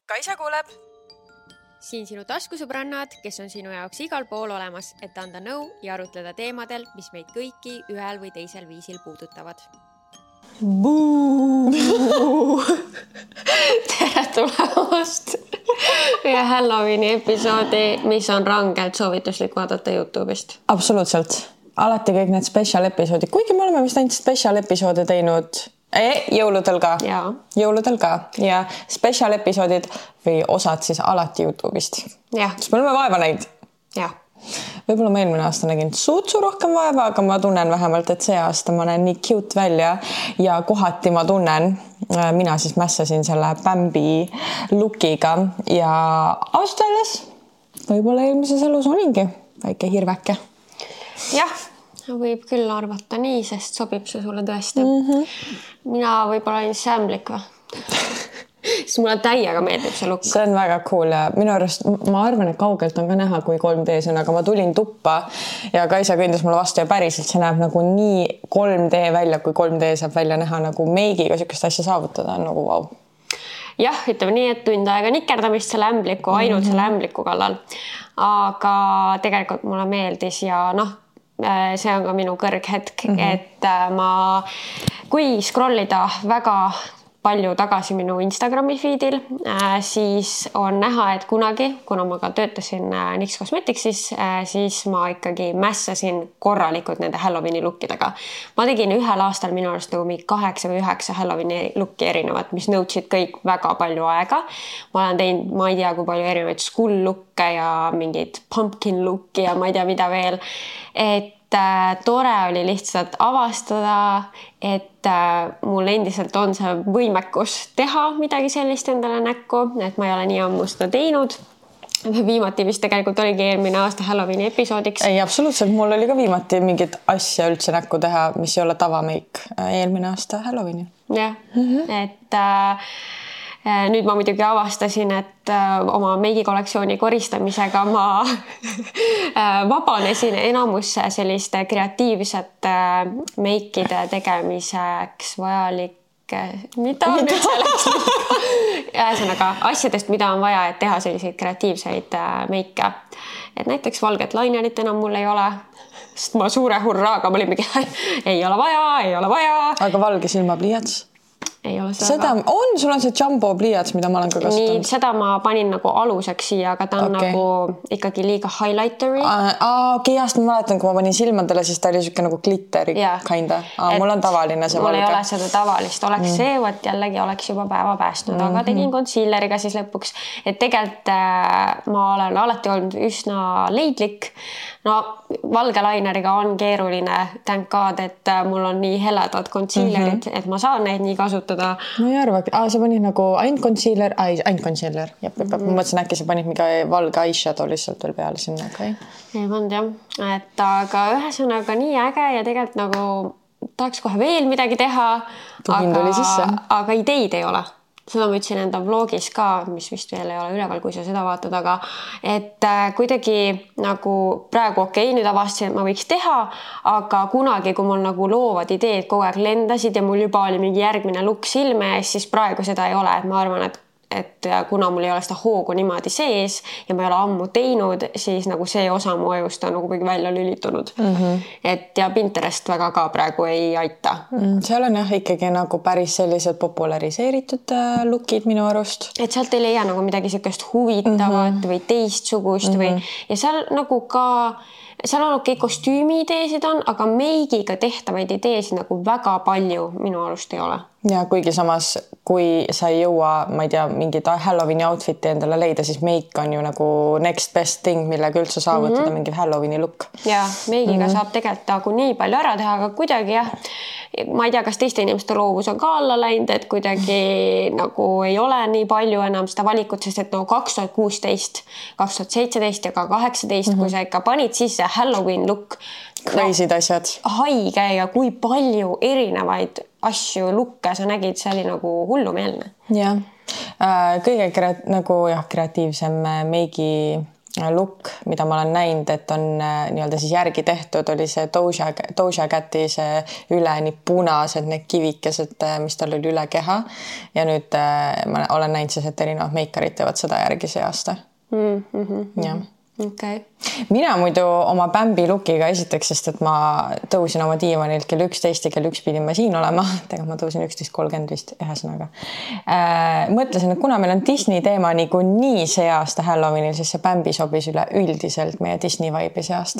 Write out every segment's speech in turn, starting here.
Kaisa kuuleb. Siin sinu taskusõbrannad, kes on sinu jaoks igal pool olemas, et anda nõu ja arutleda teemadel, mis meid kõiki ühel või teisel viisil puudutavad. Tere tulemast ühe Halloweeni episoodi, mis on rangelt soovituslik vaadata YouTube'ist. Absoluutselt. Alati kõik need special episoodid, kuigi me oleme vist ainult special episoode teinud jõuludel ka ja special episoodid või osad siis alati YouTube'ist. Sest me oleme vaeva näinud. Võib-olla ma eelmine aasta nägin suutsu rohkem vaeva, aga ma tunnen vähemalt, et see aasta ma näen nii cute välja ja kohati ma tunnen, mina siis mässasin selle Bambi lookiga ja ausalt öeldes võib-olla eelmises elus olingi väike hirveke. Võib küll arvata nii, sest sobib see sulle tõesti. Mina võib-olla olin see ämblik või? Sest mulle täiega meeldib see look. See on väga cool ja minu arust ma arvan, et kaugelt on ka näha, kui 3D-s on, aga ma tulin tuppa ja Kaisa kõndis mulle vastu ja päriselt see näeb nagu nii 3D välja, kui 3D saab välja näha nagu meigiga sükest asja saavutada on nagu vau. Ütleme nii, et tund aega nikerdamist selle ämbliku, ainult selle ämbliku kallal. Aga tegelikult mulle meeldis ja see on ka minu kõrghetk, et kui scrollida väga palju tagasi minu Instagrami feedil, siis on näha, et kunagi, kuna ma ka töötasin NYX Cosmeticsis, siis ma ikkagi mässasin korralikult nende Halloweeni lookidega. Ma tegin ühel aastal minu arust nagu 8 või 9 Halloweeni looki erinevat, mis nõudsid kõik väga palju aega. Ma olen teinud, ma ei tea, kui palju erinevaid skull looke ja mingid pumpkin looki ja ma ei tea, mida veel. Et tore oli lihtsalt avastada, et mul endiselt on see võimekus teha midagi sellist endale näkku, et ma ei ole nii ammu seda teinud. Viimati vist tegelikult oligi eelmine aasta Halloweeni episoodiks. Ei, absoluutselt. Mul oli ka viimati mingit asja üldse näkku teha, mis ei ole tavameik eelmine aasta Halloweeni. Et nüüd ma muidugi avastasin, et oma meigikollektsiooni koristamisega ma vabanesin enamus selliste kreatiivsete meikide tegemiseks vajalik, mida nüüd selleks ühesõnaga asjadest, mida on vaja, et teha selliseid kreatiivseid meike. Et näiteks valget linerit enam mul ei ole, sest ma suure hurraaga ma olin mingi, ei ole vaja. Aga valge silmapliiats? Ei ole seda. Sul on see jumbo pliiats, mida ma olen ka kasutanud. Nii, seda ma panin nagu aluseks siia, aga ta on nagu ikkagi liiga highlighteri. Just ma mäletan, kui ma panin silmadele, siis ta oli siuke nagu glitteri kinda. Mul on tavaline see valge. Mul ei ole seda tavalist. Oleks see, võt jällegi oleks juba päeva päästnud, aga tegin concealeriga siis lõpuks. Et tegelikult ma olen alati olnud üsna leidlik. Valge lineriga on keeruline, thank God, et mul on nii heledad concealerid, et ma saan neid nii kasutada. Ma ei arva, sa panid nagu ainult concealer. Ma mõtlesin äkki sa panid mingi valge eyeshadow lihtsalt veel peale sinna, Ei pannud jah, et aga ühesõnaga nii äge ja tegelikult nagu tahaks kohe veel midagi teha, aga ideid ei ole. Seda ma ütlesin enda vlogis ka, mis vist veel ei ole üleval, kui sa seda vaatad, aga et kuidagi nagu praegu nüüd avastasin, et ma võiks teha, aga kunagi, kui mul nagu loovad ideed kogu aeg lendasid ja mul juba oli mingi järgmine look silme ees, siis praegu seda ei ole. Ma arvan, et kuna mul ei ole seda hoogu niimoodi sees ja ma ei ole ammu teinud, siis nagu see osa mu ajust on nagu välja lülitunud. Et ja Pinterest väga ka praegu ei aita. Seal on ikkagi nagu päris sellised populariseeritud lookid minu arust. Et sealt ei leia nagu midagi sellist huvitavat või teistsugust või ja seal nagu ka seal on kostüümi-ideesid on, aga meigiga tehtavaid ideesid nagu väga palju minu arust ei ole. Ja kuigi samas, kui sa ei jõua, ma ei tea, mingid Halloweeni outfiti endale leida, siis meik on ju nagu next best thing, millega üldse saavutada mingi Halloweeni look. Ja meigiga saab tegelikult nagu nii palju ära teha, aga kuidagi ma ei tea, kas teiste inimeste loovus on ka alla läinud, et kuidagi nagu ei ole nii palju enam seda valikut, sest et 2016, 2017 ja ka 2018, kui sa ikka panid sisse Halloween look, crazy'd asjad. Haige ja kui palju erinevaid asju lukke sa nägid, see oli nagu hullumeelne. Jah, kõige kreatiivsem meigi look, mida ma olen näinud, et on nii-öelda siis järgi tehtud, oli see Doja Cati see üleni punased need kivikesed, mis tal oli üle keha. Ja nüüd ma olen näinud siis, et erinevad meikarid teevad seda järgi see aasta. Jah. Okay. Mina muidu oma Bambi lookiga esiteks, sest et ma tõusin oma diivanilt kell 11 ja kell 1 pidin ma siin olema. Tegelikult ma tõusin 11.30 vist ühesõnaga. Mõtlesin, et kuna meil on Disney teema nii see aasta Halloweenil, siis see Bambi sobis üle üldiselt meie Disney vibe'i see aasta.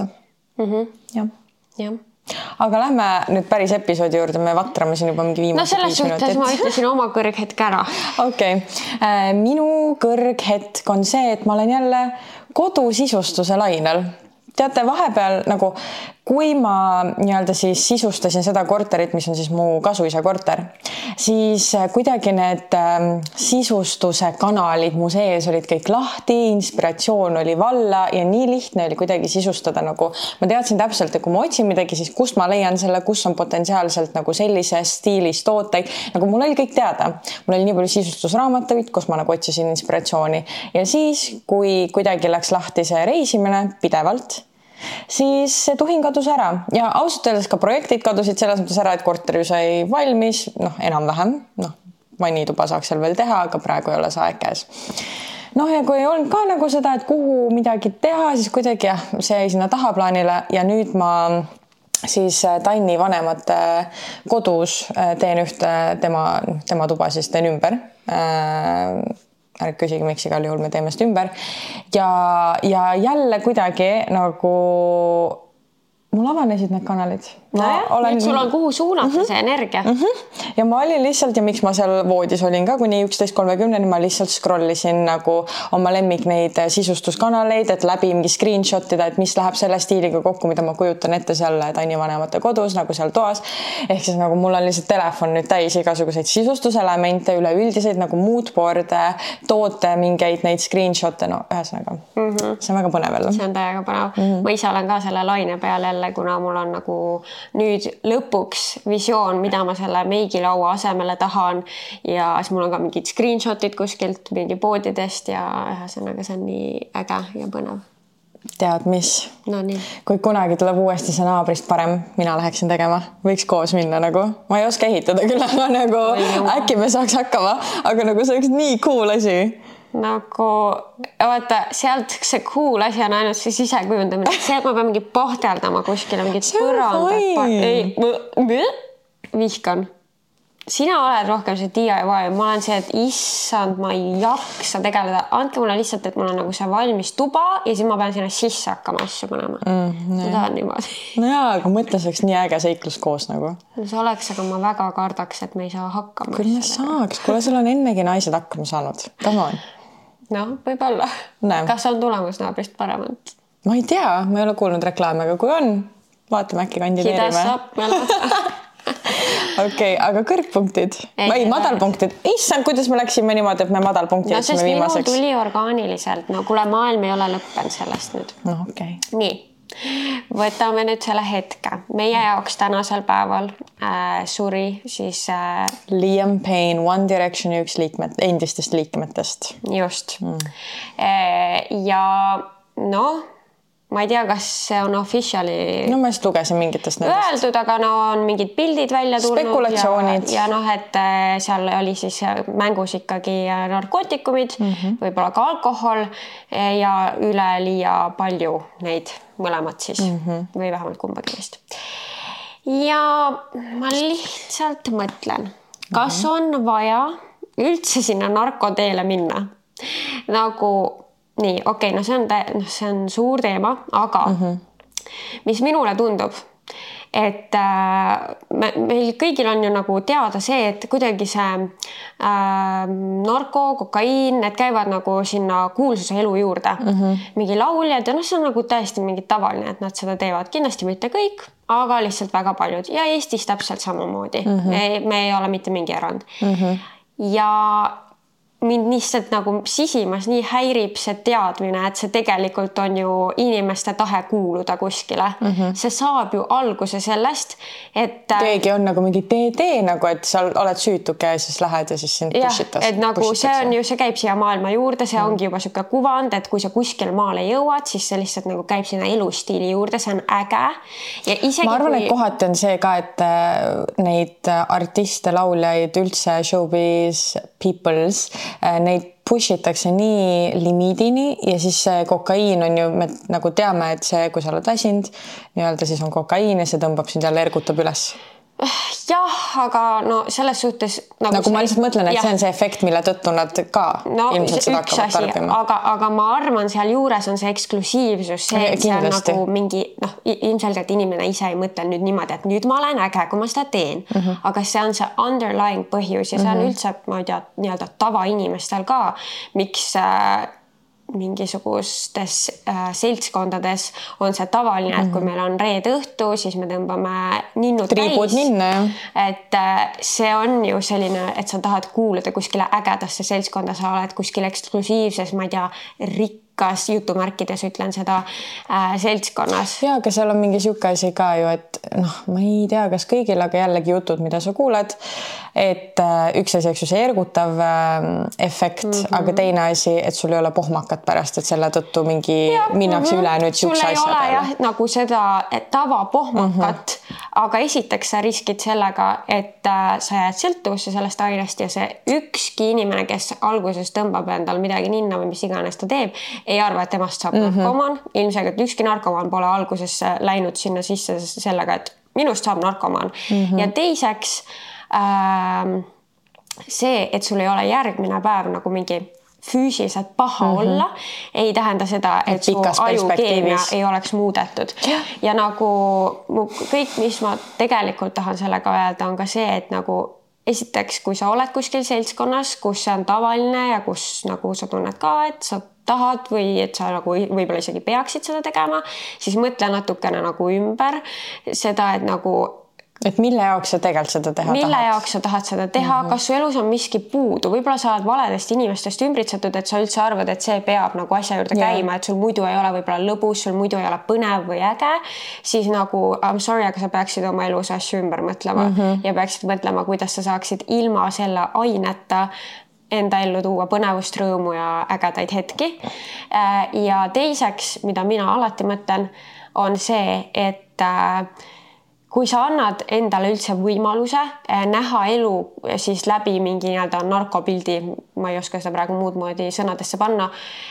Jah. Aga lähme nüüd päris episoodi juurde, me vatrame siin juba mingi viimase 5 minutit. No selles suhtes ma ütlesin oma kõrghetk ära. Okei. Minu kõrghetk on see, et ma olen jälle kodusisustuse lainel. Teate, vahepeal nagu, kui ma nii-öelda siis sisustasin seda korterit, mis on siis mu kasuisa korter, siis kuidagi need sisustuse kanalid mu sees olid kõik lahti, inspiratsioon oli valla ja nii lihtne oli kuidagi sisustada nagu, ma teadsin täpselt, et kui ma otsin midagi, siis kust ma leian selle, kus on potentsiaalselt nagu sellises stiilis tooteid, nagu mul oli kõik teada. Mul oli nii palju sisustusraamatuid, kus ma nagu otsisin inspiratsiooni ja siis, kui kuidagi läks lahti see reisimine pidevalt, siis see tuhin kadus ära ja ausalt öeldes ka projektid kadusid selles mõttes ära, et korter ju sai valmis, enam-vähem, vannituba saaks seal veel teha, aga praegu ei ole see aeg käes. Ja kui ei olnud ka nagu seda, et kuhu midagi teha, siis kuidagi see jäi sinna tahaplaanile ja nüüd ma siis Tanni vanemate kodus teen ühte tema tuba, siis teen ümber. Ärge küsige, miks igal juhul me teeme seda ümber. Ja jälle kuidagi nagu mul avanesid need kanalid. Nüüd sul on kuhu suunata see energia. Ja ma olin lihtsalt, ja miks ma seal voodis olin ka kuni 11.30, ma lihtsalt scrollisin nagu oma lemmik neid sisustuskanaleid, et läbi mingi screenshotida, et mis läheb selle stiiliga kokku, mida ma kujutan ette seal Tanni vanemate kodus, nagu seal toas. Ehk siis nagu mul on lihtsalt telefon nüüd täis igasuguseid sisustuselemente, üleüldiseid nagu moodboard'e, toote mingeid neid screenshotte, ühesõnaga. See on väga põnev jälle. See on täiega põnev. Ma ise olen ka selle laine peal jälle, kuna mul on nagu nüüd lõpuks visioon, mida ma selle meigilaua asemele tahan ja siis mul on ka mingid screenshotid kuskilt mingi poodidest ja ühesõnaga see on nii äge ja põnev. Tead mis? No nii. Kui kunagi tuleb uuesti see naabrist parem, mina läheksin tegema. Võiks koos minna nagu. Ma ei oska ehitada küll, aga nagu äkki me saaks hakkama, aga nagu see oleks nii cool asi. Nagu, vaata, sealt see cool asi on ainult see sisekujundamine. See, et ma pean mingi pahteldama kuskile, mingid põrandad. Vihkan. Sina oled rohkem see DIY. Ma olen see, et issand, ma ei jaksa tegeleda. Andke mulle lihtsalt, et mul on nagu see valmis tuba ja siis ma pean sinna sisse hakkama asju panema. Ma tahan niimoodi. No jaa, aga mõtlen, see oleks nii äge seiklus koos nagu. See oleks, aga ma väga kardaks, et me ei saa hakkama. Küll me saaks. Kuule, sul on ennegi naised hakkama saanud. Come on. Võib-olla. Kas on tulemus naabrist paremalt? Ma ei tea, ma ei ole kuulnud reklaame, aga kui on, vaatame äkki kandideerime. Okei, aga kõrgpunktid? Või madalpunktid? Issand, kuidas me läksime niimoodi, et me madalpunkti jätsime viimaseks? Minul tuli orgaaniliselt. Kuule, maailm ei ole lõppenud sellest nüüd. Okei. Nii. Võtame nüüd selle hetke. Meie jaoks tänasel päeval suri siis Liam Payne, One Directioni üks endistest liikmetest. Just. Ja ma ei tea, kas see on officially ma just lugesin mingitest nendest. Öeldud, aga on mingid pildid välja tulnud. Spekulatsioonid. Ja et seal oli siis mängus ikkagi narkootikumid, võib-olla ka alkohol ja üleliia palju neid mõlemad siis või vähemalt kumbagi neist. Ja ma lihtsalt mõtlen, kas on vaja üldse sinna narkoteele minna? Nagu nii, okei, see on suur teema, aga mis minule tundub, et meil kõigil on ju nagu teada see, et kuidagi see narko, kokaiin, need käivad nagu sinna kuulsuse elu juurde. Mingi lauljad ja see on nagu täiesti mingi tavaline, et nad seda teevad. Kindlasti mitte kõik, aga lihtsalt väga paljud. Ja Eestis täpselt samamoodi. Me ei ole mitte mingi erand. Ja mind lihtsalt nagu sisimas nii häirib see teadmine, et see tegelikult on ju inimeste tahe kuuluda kuskile. See saab ju alguse sellest, et keegi on nagu mingi tee nagu, et sa oled süütuke ja siis lähed ja siis sind pushitas. Et nagu see on ju, see käib siia maailma juurde, see ongi juba siuke kuvand, et kui sa kuskil maale jõuad, siis see lihtsalt nagu käib sinna elustiili juurde, see on äge. Ja isegi ma arvan, et kohati on see ka, et neid artiste, lauljaid, üldse showbiz peoples, neid pushitakse nii limiidini ja siis see kokaiin on ju, me nagu teame, et see, kui sa oled väsinud, nii-öelda siis on kokaiin ja see tõmbab sind jälle ergutab üles. Jah, aga no selles suhtes nagu ma lihtsalt mõtlen, et see on see efekt, mille tõttu nad ka ilmselt seda hakkavad tarbima. Aga ma arvan, seal juures on see eksklusiivsus, see, et see on nagu mingi, ilmselgelt inimene ise ei mõtle nüüd niimoodi, et nüüd ma olen äge, kui ma seda teen. Aga see on see underlying põhjus ja see on üldse, ma ei tea, nii-öelda tavainimestel ka, miks mingisugustes seltskondades on see tavaline, et kui meil on reede õhtu, siis me tõmbame ninnud triibud ninna, et see on ju selline, et sa tahad kuuluda kuskile ägedasse seltskonda, sa oled kuskil eksklusiivses, ma ei tea, rikkas jutumärkides ütlen seda seltskonnas. Ja, aga seal on mingi siuke asi ka ju, et ma ei tea, kas kõigil, aga jällegi jutud, mida sa kuuled, et üks asi, eks ju, see ergutav efekt, aga teine asi, et sul ei ole pohmakat pärast, et selle tõttu mingi minnakse üle nüüd siukse asja peale. Jah, nagu seda tava pohmakat, aga esiteks sa riskid sellega, et sa jääd sõltuvusse sellest ainest ja see ükski inimene, kes alguses tõmbab endal midagi ninna või mis iganes ta teeb, ei arva, et temast saab narkomaan. Ilmselgelt ükski narkomaan pole alguses läinud sinna sisse sellega, et minust saab narkomaan. Ja teiseks see, et sul ei ole järgmine päev nagu mingi füüsiliselt paha olla, ei tähenda seda, et su ajukeemia ei oleks muudetud. Ja nagu kõik, mis ma tegelikult tahan sellega öelda, on ka see, et nagu esiteks, kui sa oled kuskil seltskonnas, kus see on tavaline ja kus nagu sa tunned ka, et sa tahad või et sa nagu võib-olla isegi peaksid seda tegema, siis mõtle natukene nagu ümber seda, et nagu et mille jaoks sa tegelikult seda teha tahad? Mille jaoks sa tahad seda teha? Kas su elus on miski puudu? Võib-olla sa oled valedest inimestest ümbritsetud, et sa üldse arvad, et see peab nagu asja juurde käima, et sul muidu ei ole võib-olla lõbus, sul muidu ei ole põnev või äge, siis nagu I'm sorry, aga sa peaksid oma elus asju ümber mõtlema ja peaksid mõtlema, kuidas sa saaksid ilma selle aineta enda ellu tuua põnevust, rõõmu ja ägedaid hetki. Ja teiseks, mida mina alati mõtlen, on see, et kui sa annad endale üldse võimaluse näha elu siis läbi mingi nii-öelda narkopildi, ma ei oska seda praegu muud moodi sõnadesse panna,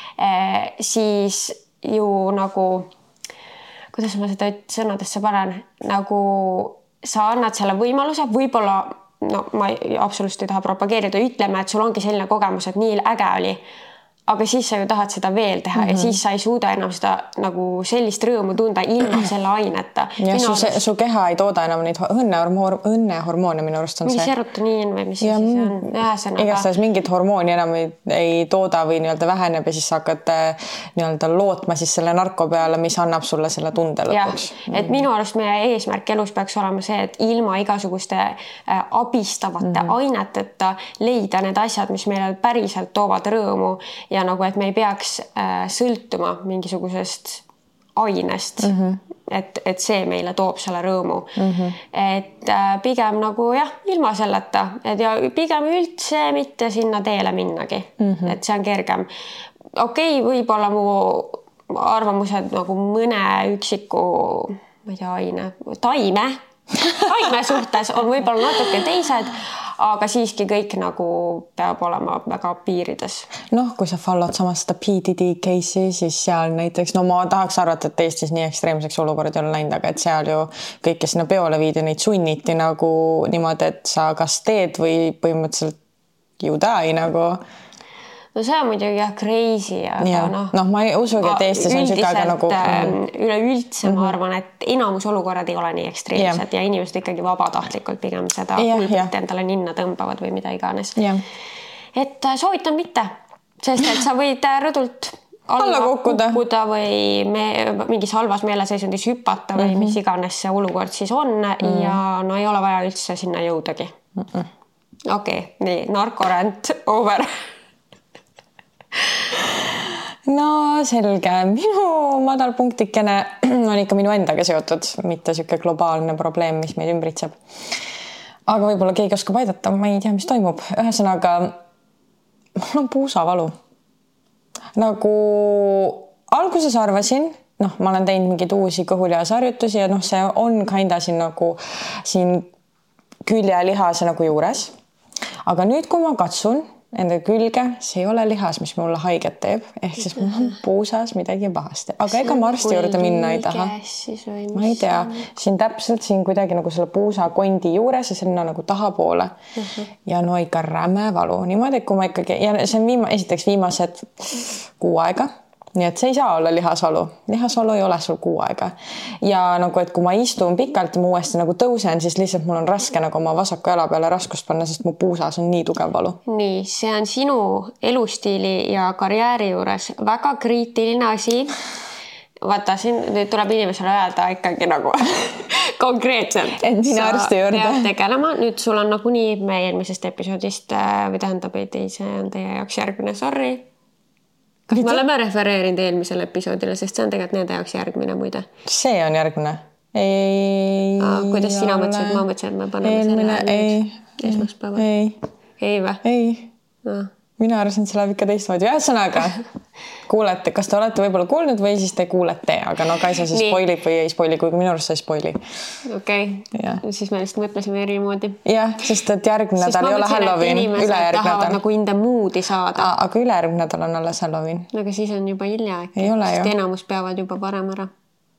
siis ju nagu, kuidas ma seda sõnadesse panen, nagu sa annad selle võimaluse, võib-olla, ma absoluutselt ei taha propageerida, ütleme, et sul ongi selline kogemus, et nii äge oli, aga siis sa ju tahad seda veel teha ja siis sa ei suuda enam seda nagu sellist rõõmu tunda ilma selle aineta. Ja su keha ei tooda enam neid õnnehormoone, minu arust on see. Mingi serotoniin või mis see on? Igastahes mingit hormooni enam ei tooda või nii-öelda väheneb ja siis sa hakkad nii-öelda lootma siis selle narko peale, mis annab sulle selle tunde lõpuks. Et minu arust meie eesmärk elus peaks olema see, et ilma igasuguste abistavate aineteta leida need asjad, mis meile päriselt toovad rõõmu ja nagu, et me ei peaks sõltuma mingisugusest ainest, et see meile toob selle rõõmu. Et pigem nagu ilma selleta, et ja pigem üldse mitte sinna teele minnagi, et see on kergem. Okei, võib-olla mu arvamused nagu mõne üksiku, ma ei tea, taime suhtes on võib-olla natuke teised, aga siiski kõik nagu peab olema väga piirides. Kui sa followed samas seda PDD case'i, siis seal näiteks, ma tahaks arvata, et Eestis nii ekstreemseks olukorrad ei ole läinud, aga et seal ju kõik, kes sinna peole viidi, neid sunniti nagu niimoodi, et sa kas teed või põhimõtteliselt you die nagu. No see on muidugi crazy, aga ma ei usugi, et Eestis on siuke aga nagu üleüldse ma arvan, et enamus olukorrad ei ole nii ekstreemsed ja inimesed ikkagi vabatahtlikult pigem seda pulbit endale ninna tõmbavad või mida iganes. Et soovitan mitte, sest et sa võid rõdult alla kukkuda või mingis halvas meeleseisundis hüpata või mis iganes see olukord siis on ja ei ole vaja üldse sinna jõudagi. Okei, nii, narkorant over. no selge, minu madalpunktikene on ikka minu endaga seotud, mitte siuke globaalne probleem, mis meid ümbritseb. Aga võib-olla keegi oskab aidata, ma ei tea, mis toimub. Ühesõnaga, mul on puusavalu. Nagu alguses arvasin, ma olen teinud mingeid uusi kõhulihasharjutusi ja see on kinda siin nagu siin küljelihase nagu juures. Aga nüüd, kui ma katsun enda külge, see ei ole lihas, mis mulle haiget teeb. Ehk siis mul on puusas midagi pahasti. Aga ega ma arsti juurde minna ei taha. Ma ei tea. Siin täpselt siin kuidagi nagu selle puusa kondi juures ja sinna nagu tahapoole. Ja no ikka räme valu. Niimoodi, kui ma ikkagi... Ja see on esiteks viimased 6 aega. Nii et see ei saa olla lihasvalu. Lihasvalu ei ole sul 6 aega. Ja nagu, et kui ma istun pikalt ja ma uuesti nagu tõusen, siis lihtsalt mul on raske nagu oma vasaku jala peale raskust panna, sest mu puusas on nii tugev valu. Nii, see on sinu elustiili ja karjääri juures väga kriitiline asi. Vaata, siin nüüd tuleb inimesele öelda ikkagi nagu konkreetselt. Et mina arsti juurde. Sa pead tegelema. Nüüd sul on nagu nii meie eelmisest episoodist või tähendab, et see on teie jaoks järgmine, sorry. Kas me oleme refereerinud eelmisele episoodile, sest see on tegelikult nende jaoks järgmine muide. See on järgmine. Ei. Kuidas sina mõtlesid? Ma mõtlesin, et me paneme selle nüüd esmaspäeval. Ei või? Ei. Mina arvasin, et see läheb ikka teistmoodi. Ühesõnaga, kuulete, kas te olete võib-olla kuulnud või siis te kuulete, aga Kaisa siis spoilib või ei spoili, kuigi minu arust see spoili. Okei, siis me lihtsalt mõtlesime eri moodi. Jah, sest et järgmine nädal ei ole Halloween, ülejärg nädal. Nagu inde moodi saada. Aga ülejärg nädal on alles Halloween. Aga siis on juba hilja äkki. Ei ole ju. Sest enamus peavad juba parem ära.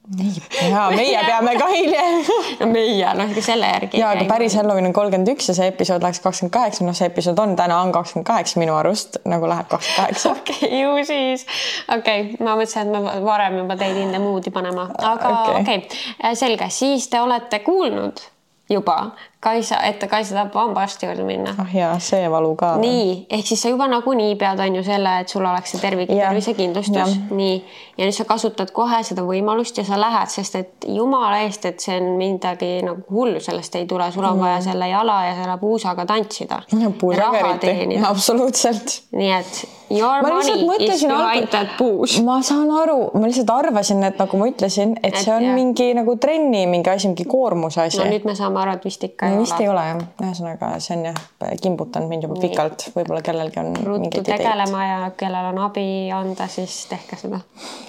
Ja meie peame ka hiljem. No meie, selle järgi. Ja, aga päris Halloween on 31 ja see episood läheks 28. See episood on täna on 28 minu arust, nagu läheb 28. Okei, ju siis. Okei, ma mõtlesin, et me varem juba teid inde moodi panema. Aga okei, selge. Siis te olete kuulnud juba Kaisa tahab hambaarsti juurde minna. Ja, see valu ka. Nii, ehk siis sa juba nagu nii pead on ju selle, et sul oleks see tervisekindlustus. Nii, ja nüüd sa kasutad kohe seda võimalust ja sa lähed, sest et jumala eest, et see on midagi nagu hullu, sellest ei tule. Sul on vaja selle jala ja selle puusaga tantsida. Raha teenida. Absoluutselt. Nii et your money is behind that puus. Ma saan aru, ma lihtsalt arvasin, et nagu ma ütlesin, et see on mingi nagu trenni, mingi asi, mingi koormuse asi. No nüüd me saame aru, et vist ikka vist ei ole jah. Ühesõnaga, see on kimbutanud mind juba pikalt. Võib-olla kellelgi on mingid ideid. Tegelema ja kellel on abi anda, siis tehke seda.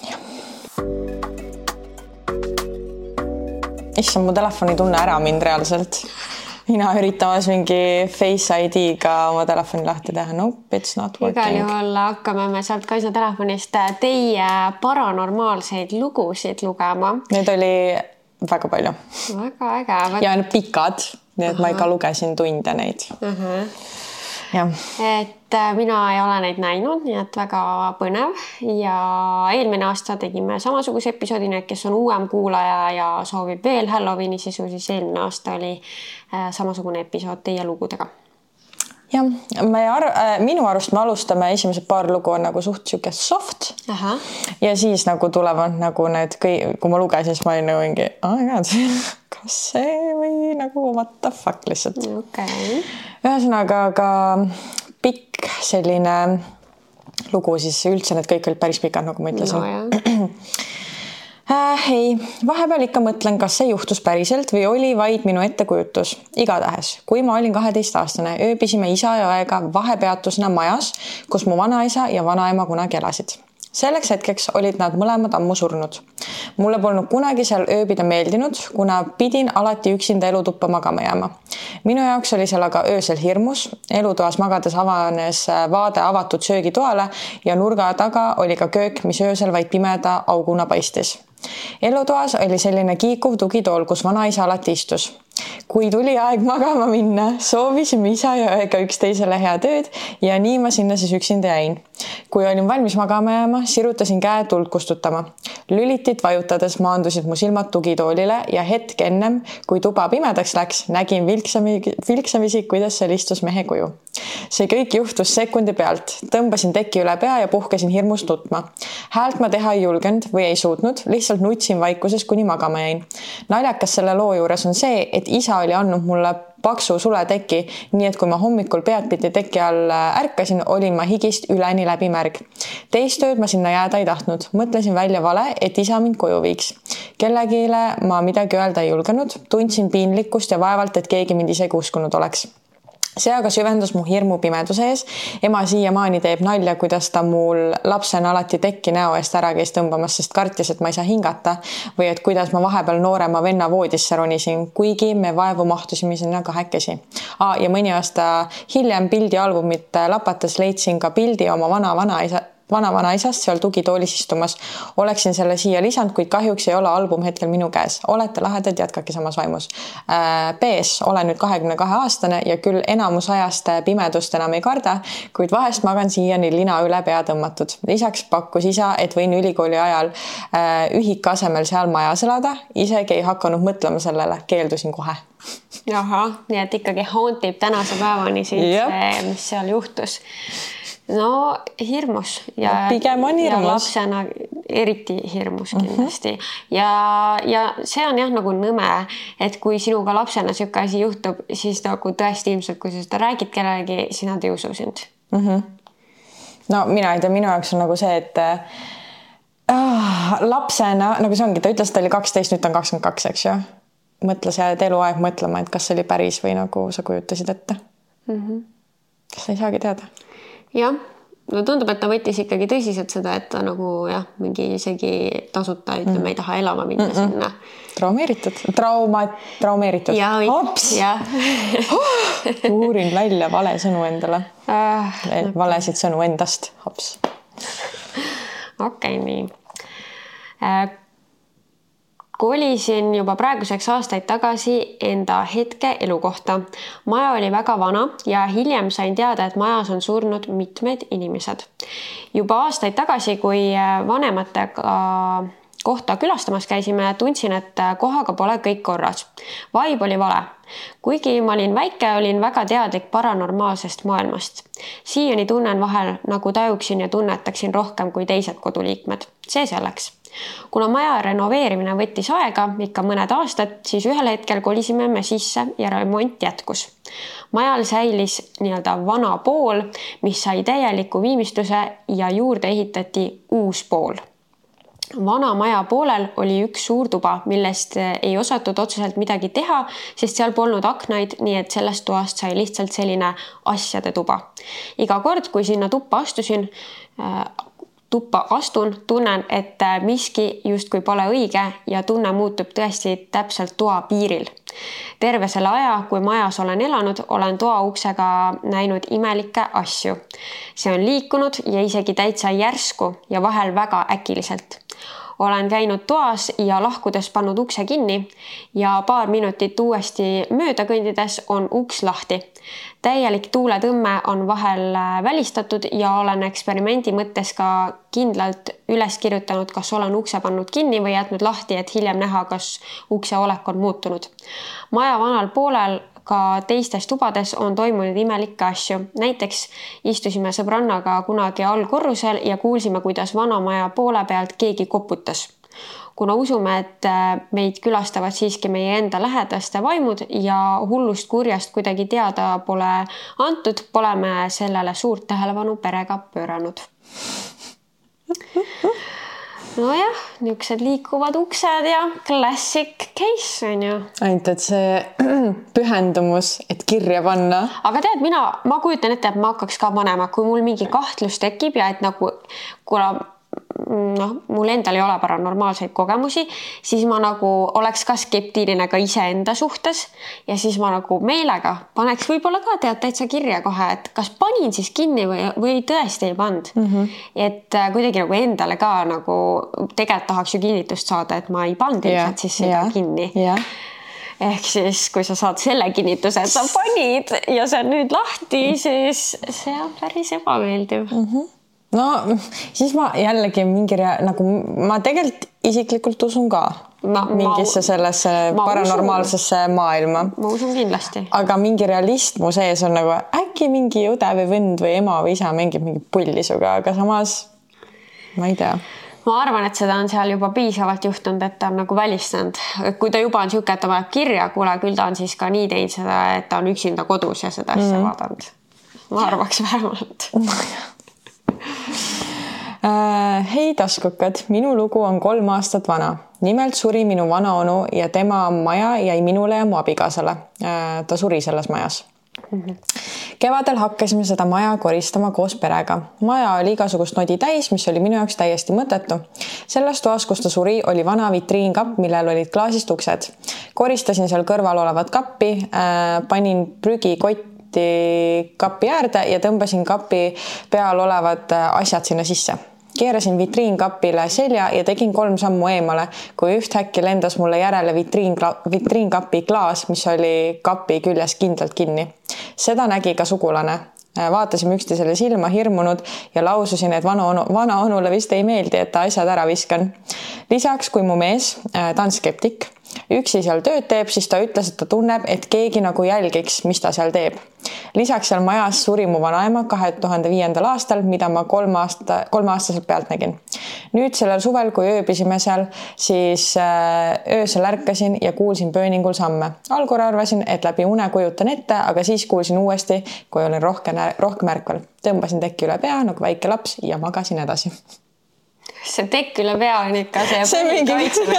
Issand, mu telefon ei tunne ära mind reaalselt. Mina üritamas mingi Face ID-ga oma telefoni lahti teha. Nope, it's not working. Igal juhul hakkame me sealt Kaisa telefonist teie paranormaalseid lugusid lugema. Need oli väga palju. Väga äge. Ja pikad. Nii et ma ikka lugesin tunde neid. Ja. Et mina ei ole neid näinud, nii et väga põnev. Ja eelmine aasta tegime samasuguse episoodi, kes on uuem kuulaja ja soovib veel Halloweeni sisu, siis eelmine aasta oli samasugune episood teie lugudega. Ja, minu arust me alustame esimesed paar lugu on nagu suht siuke soft. Ja siis nagu tulevad nagu need, kui ma lugesin, siis ma olin nagu mingi, kas see või nagu what the fuck lihtsalt. Okay. Ühesõnaga ka pikk selline lugu, siis üldse need kõik olid päris pikad, nagu ma ütlesin. Ei, vahepeal ikka mõtlen, kas see juhtus päriselt või oli vaid minu ettekujutus. Igatahes, kui ma olin 12-aastane, ööbisime isa ja õega vahepeatusena majas, kus mu vanaisa ja vanaema kunagi elasid. Selleks hetkeks olid nad mõlemad ammu surnud. Mulle polnud kunagi seal ööbida meeldinud, kuna pidin alati üksinda elutuppa magama jääma. Minu jaoks oli seal aga öösel hirmus. Elutoas magades avanes vaade avatud söögitoale ja nurga taga oli ka köök, mis öösel vaid pimeda auguna paistis. Elutoas oli selline kiikuv tugitool, kus vanaisa alati istus. Kui tuli aeg magama minna, soovisime isa ja õega üksteisele head ööd ja nii ma sinna siis üksinda jäin. Kui olin valmis magama jääma, sirutasin käe tuld kustutama. Lülitit vajutades maandusid mu silmad tugitoolile ja hetk ennem, kui tuba pimedaks läks, nägin vilksamisi, kuidas seal istus mehe kuju. See kõik juhtus sekundi pealt. Tõmbasin teki üle pea ja puhkesin hirmust nutma. Häält ma teha ei julgenud või ei suutnud, lihtsalt nutsin vaikuses, kuni magama jäin. Naljakas selle loo juures on see, et isa oli andnud mulle paksu suleteki, nii et kui ma hommikul peadpidi teki all ärkasin, olin ma higist üleni läbimärg. Teist ööd ma sinna jääda ei tahtnud. Mõtlesin välja vale, et isa mind koju viiks. Kellegile ma midagi öelda ei julgenud, tundsin piinlikkust ja vaevalt, et keegi mind isegi uskunud oleks. See aga süvendas mu hirmu pimeduse ees. Ema siiamaani teeb nalja, kuidas ta mul lapsena alati tekki näo eest ära käis tõmbamas, sest kartis, et ma ei saa hingata või et kuidas ma vahepeal noorema venna voodisse ronisin, kuigi me vaevu mahtusime sinna kahekesi. Ja mõni aasta hiljem pildialbumit lapates leidsin ka pildi oma vana-vanaisast seal tugitoolis istumas. Oleksin selle siia lisanud, kuid kahjuks ei ole album hetkel minu käes. Olete lahedad, jätkake samas vaimus. PS, olen nüüd 22-aastane ja küll enamus ajast pimedust enam ei karda, kuid vahest magan siiani lina üle pea tõmmatud. Lisaks pakkus isa, et võin ülikooli ajal ühika asemel seal majas elada. Isegi ei hakanud mõtlema sellele, keeldusin kohe. Aha, nii et ikkagi hauntib tänase päevani see, mis seal juhtus. No hirmus ja, pigem on hirmus. Ja lapsena eriti hirmus kindlasti. Ja see on jah nagu nõme, et kui sinuga lapsena siuke asi juhtub, siis nagu tõesti ilmselt, kui sa seda räägid kellegi, siis nad ei usu sind. No mina ei tea, minu jaoks on nagu see, et lapsena, nagu see ongi, ta ütles, ta oli 12, nüüd ta on 22, eks ju. Mõtle, sa jääd eluaeg mõtlema, et kas see oli päris või nagu sa kujutasid ette. Kas sa ei saagi teada? Jah, no tundub, et ta võttis ikkagi tõsiselt seda, et ta nagu mingi isegi tasuta, ütleme, ei taha elama minna sinna. Traumeeritud. Hops! Uurin välja vale sõnu endale. Valesid sõnu endast. Hops. Okei, nii. Kolisin juba praeguseks aastaid tagasi enda hetke elukohta. Maja oli väga vana ja hiljem sain teada, et majas on surnud mitmed inimesed. Juba aastaid tagasi, kui vanematega kohta külastamas käisime, tundsin, et kohaga pole kõik korras. Vaib oli vale. Kuigi ma olin väike, olin väga teadlik paranormaalsest maailmast. Siiani tunnen vahel, nagu tajuksin ja tunnetaksin rohkem kui teised koduliikmed. See selleks. Kuna maja renoveerimine võttis aega, ikka mõned aastad, siis ühel hetkel kolisime me sisse ja remont jätkus. Majal säilis nii-öelda vana pool, mis sai täieliku viimistluse ja juurde ehitati uus pool. Vana maja poolel oli üks suur tuba, millest ei osatud otseselt midagi teha, sest seal polnud aknaid, nii et sellest toast sai lihtsalt selline asjade tuba. Iga kord, kui sinna tuppa astun, tunnen, et miski justkui pole õige ja tunne muutub tõesti täpselt toa piiril. Terve selle aja, kui majas olen elanud, olen toa uksega näinud imelikke asju. See on liikunud ja isegi täitsa järsku ja vahel väga äkiliselt. Olen käinud toas ja lahkudes pannud ukse kinni ja paar minutit uuesti mööda kõndides on uks lahti. Täielik tuuletõmme on vahel välistatud ja olen eksperimendi mõttes ka kindlalt üles kirjutanud, kas olen ukse pannud kinni või jätnud lahti, et hiljem näha, kas ukse olek on muutunud. Maja vanal poolel ka teistes tubades on toimunud imelikke asju. Näiteks istusime sõbrannaga kunagi allkorrusel ja kuulsime, kuidas vanamaja poole pealt keegi koputas. Kuna usume, et meid külastavad siiski meie enda lähedaste vaimud ja hullust kurjast kuidagi teada pole antud, pole me sellele suurt tähelepanu perega pööranud. Nojah, niisugused liikuvad uksed ja classic case on ju. Ainult, et see pühendumus, et kirja panna. Aga tead, ma kujutan ette, et ma hakkaks ka panema, kui mul mingi kahtlus tekib ja et nagu, kuna mul endal ei ole paranormaalseid kogemusi, siis ma nagu oleks ka skeptiline ka iseenda suhtes ja siis ma nagu meelega paneks võib-olla ka täitsa kirja kohe, et kas panin siis kinni või tõesti ei pand. Et kuidagi nagu endale ka nagu tegelikult tahaks ju kinnitust saada, et ma ei pand ilmselt siis seda kinni. Ehk siis, kui sa saad selle kinnituse, et sa panid ja see on nüüd lahti, siis see on päris ebameeldiv. No siis ma jällegi nagu ma tegelikult isiklikult usun ka mingisse sellesse paranormaalsesse maailma. Ma usun kindlasti. Aga mingi realist mu sees on nagu äkki mingi õde või vend või ema või isa mängib mingi pulli suga, aga samas ma ei tea. ma arvan, et seda on seal juba piisavalt juhtunud, et ta on nagu välistanud. Kui ta juba on siuke, et ta paneb kirja, kuule, küll ta on siis ka nii teinud seda, et ta on üksinda kodus ja seda asja vaadanud. Ma arvaks vähemalt. Hei taskukad, minu lugu on 3 aastat vana. Nimelt suri minu vana onu ja tema maja jäi minule ja mu abikaasale. Ta suri selles majas. Kevadel hakkasime seda maja koristama koos perega. Maja oli igasugust nodi täis, mis oli minu jaoks täiesti mõttetu. Selles toas, kus ta suri, oli vana vitriinkapp, millel olid klaasist uksed. Koristasin seal kõrval olevat kappi, panin prügikotti kapi äärde ja tõmbasin kapi peal olevad asjad sinna sisse. Keerasin vitriinkapile selja ja tegin 3 sammu eemale, kui ühtäkki lendas mulle järele vitriinkapi klaas, mis oli kapi küljes kindlalt kinni. Seda nägi ka sugulane. Vaatasime üksteisele silma hirmunud ja laususin, et vana onule vist ei meeldi, et ta asjad ära viskan. Lisaks, kui mu mees, ta on skeptik, üksi seal tööd teeb, siis ta ütles, et ta tunneb, et keegi nagu jälgiks, mis ta seal teeb. Lisaks seal majas suri mu vanaema 2005. aastal, mida ma 3-aastaselt pealt nägin. Nüüd sellel suvel, kui ööbisime seal, siis öösel ärkasin ja kuulsin pööningul samme. Algul arvasin, et läbi une kujutan ette, aga siis kuulsin uuesti, kui olin rohkem ärkvel. Tõmbasin tekki üle pea nagu väike laps ja magasin edasi. See tekk üle pea on ikka see mingi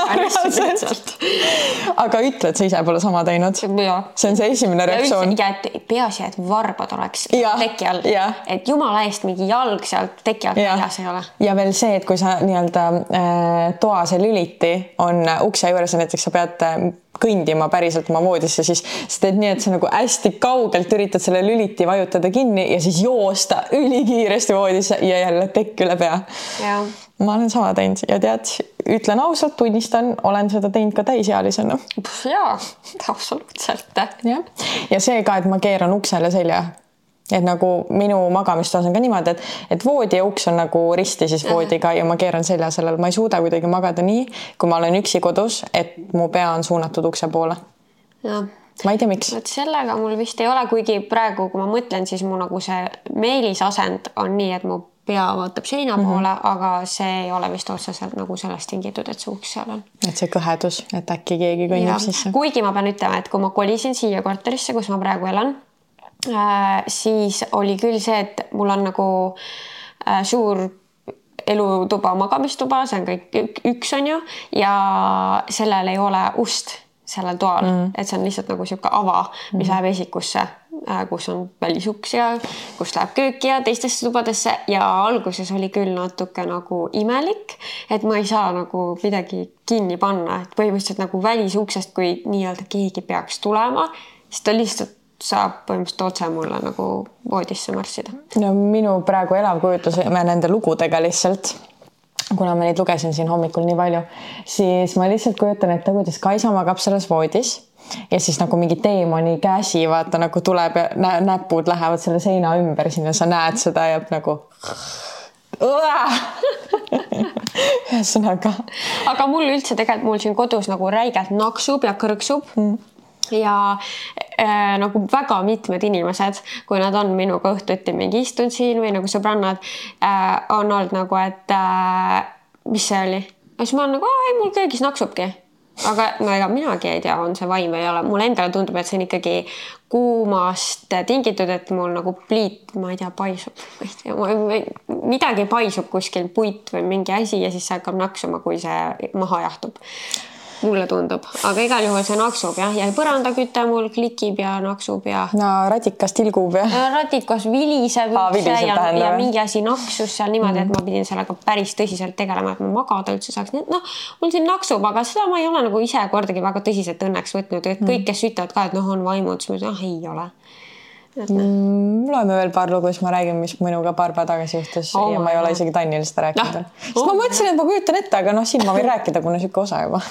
aga ütled, sa ise pole sama teinud. See on see esimene reaktsioon. Ja et peaasi, et varbad oleks teki all. Et jumala eest mingi jalg sealt teki all väljas ei ole. Ja veel see, et kui sa nii-öelda toa see lüliti on ukse juures ja näiteks sa pead kõndima päriselt oma voodisse, siis sa teed nii, et sa nagu hästi kaugelt üritad selle lüliti vajutada kinni ja siis joosta ülikiiresti voodisse ja jälle tekk üle pea. Ma olen sama teinud ja tead, ütlen ausalt, tunnistan, olen seda teinud ka täisealisena. Jaa, absoluutselt. Ja see ka, et ma keeran uksele selja. Et nagu minu magamistoas on ka niimoodi, et voodi ja uks on nagu risti siis voodiga ja ma keeran selja sellel. Ma ei suuda kuidagi magada nii, kui ma olen üksi kodus, et mu pea on suunatud ukse poole. Ma ei tea, miks. Sellega mul vist ei ole, kuigi praegu, kui ma mõtlen, siis mu nagu see meelisasend on nii, et mu pea vaatab seina poole, aga see ei ole vist otseselt nagu sellest tingitud, et see uks seal on. Et see kõhedus, et äkki keegi kõnnib sisse. Kuigi ma pean ütlema, et kui ma kolisin siia korterisse, kus ma praegu elan, siis oli küll see, et mul on nagu suur elutuba, magamistuba, see on kõik üks on ju, ja sellel ei ole ust sellel toal, et see on lihtsalt nagu siuke ava, mis läheb esikusse, kus on välisuks ja kus läheb kööki ja teistesse tubadesse ja alguses oli küll natuke nagu imelik, et ma ei saa nagu midagi kinni panna, et põhimõtteliselt nagu välisuksest, kui nii-öelda keegi peaks tulema, siis ta lihtsalt saab põhimõtteliselt otse mulle nagu voodisse marssida. No minu praegu elav kujutlus nende lugudega lihtsalt, kuna ma neid lugesin siin hommikul nii palju, siis ma lihtsalt kujutan ette, kuidas Kaisa magab selles voodis ja siis nagu mingi teemoni käsi vaata nagu tuleb ja näpud lähevad selle seina ümber sinna, sa näed seda ja nagu ühesõnaga. Aga mul üldse tegelikult mul siin kodus nagu räigelt naksub ja kõrksub ja nagu väga mitmed inimesed, kui nad on minuga õhtuti mingi istunud siin või nagu sõbrannad, on olnud nagu, et mis see oli? Ja siis ma olen nagu, ei, mul köögis naksubki. Aga no ega minagi ei tea, on see vaim või ei ole. Mul endale tundub, et see on ikkagi kuumast tingitud, et mul nagu pliit, ma ei tea, paisub. Midagi paisub kuskil puit või mingi asi ja siis see hakkab naksuma, kui see maha jahtub. Mulle tundub, aga igal juhul see naksub ja põrandaküte mul klikib ja naksub ja... No ratikas tilgub ja... Ratikas viliseb ja mingi asi naksus seal niimoodi, et ma pidin sellega päris tõsiselt tegelema, et ma magada üldse saaks. Mul siin naksub, aga seda ma ei ole nagu ise kordagi väga tõsiselt õnneks võtnud, et kõik, kes ütlevad ka, et on vaimud, siis ma ei ole. Loeme veel paar lugu, siis ma räägin, mis minuga paar päeva tagasi juhtus ja ma ei ole isegi Tannil seda rääkida. Sest ma mõtlesin, et ma kujutan ette, aga siin ma võin rääkida, kuna siuke osa juba.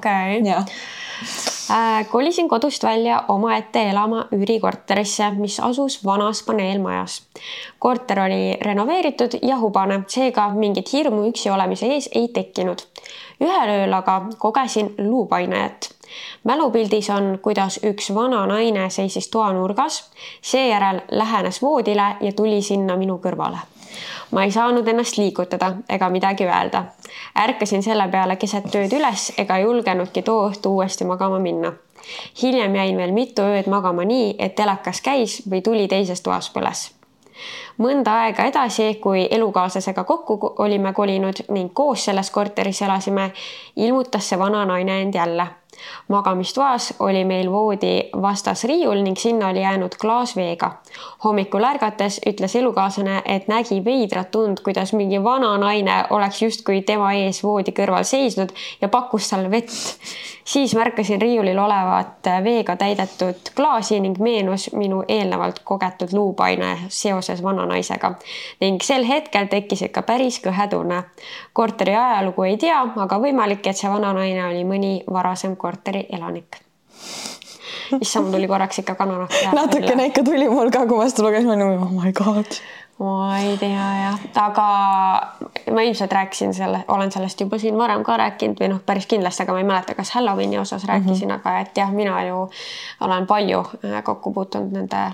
Kolisin kodust välja omaette elama üürikorterisse, mis asus vanas paneelmajas. Korter oli renoveeritud ja hubane, seega mingit hirmu üksi olemise ees ei tekkinud. Ühel ööl aga kogesin luupainajat. Mälupildis on, kuidas üks vana naine seisis toanurgas, seejärel lähenes voodile ja tuli sinna minu kõrvale. Ma ei saanud ennast liigutada ega midagi öelda. Ärkasin selle peale keset tööd üles ega julgenudki too õhtu uuesti magama minna. Hiljem jäin veel mitu ööd magama nii, et telekas käis või tuli teises toas põles. Mõnda aega edasi, kui elukaaslasega kokku olime kolinud ning koos selles korteris elasime, ilmutas see vana naine end jälle. Magamistoas oli meil voodi vastas riiul ning sinna oli jäänud klaas veega. Hommikul ärgates ütles elukaaslane, et nägi veidrat tund, kuidas mingi vana naine oleks justkui tema ees voodi kõrval seisnud ja pakkus talle vett. Siis märkasin riiulil olevat veega täidetud klaasi ning meenus minu eelnevalt kogetud luupaine seoses vana naisega. Ning sel hetkel tekkis ikka päris kõhe tunne. Korteri ajalugu ei tea, aga võimalik, et see vana naine oli mõni varasem korteri elanik. Issa mul tuli korraks ikka kananahk. Natukene ikka tuli mul ka, kui ma seda lugesin, ma olin, oh my god. Ma ei tea, jah. Aga ma ilmselt rääkisin olen sellest juba siin varem ka rääkinud või päris kindlasti, aga ma ei mäleta, kas Halloweeni osas rääkisin, aga et jah, mina ju olen palju kokku puutunud nende